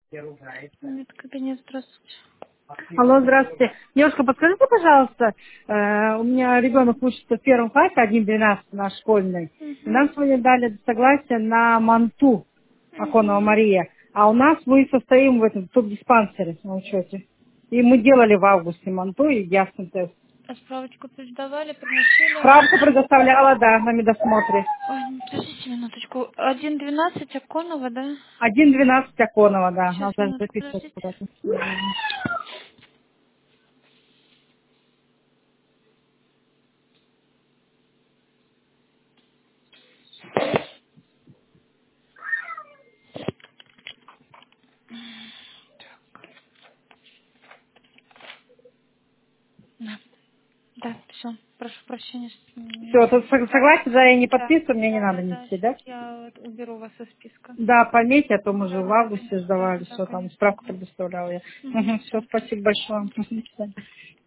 Нет, кабинет, здравствуйте. Алло, здравствуйте. Девушка, подскажите, пожалуйста, у меня ребенок учится в первом классе, 1-12, наш школьный. И Угу. нам сегодня дали согласие на манту Аконова Угу. Мария. А у нас мы состоим в этом тубдиспансере на учете. И мы делали в августе манту и ясный тест. А справочку передавали, приносили? Справку предоставляла, да, на медосмотре. Ой, подождите минуточку. 1.12 Аконова, да? 1-12 Аконова, да, Сейчас, надо даже минутку, записывать подождите. куда-то. Да, да, все. Прошу прощения. Все, тут согласие, да, я не Да, подписываю, мне не надо да, да. нести, Сейчас да? я вот уберу вас из списка. Да, пометь, а то мы же Да, в да, да, августе конечно. Да, сдавали, да, все, там конечно. справку предоставляла я. Угу, Все, да. спасибо большое. До свидания.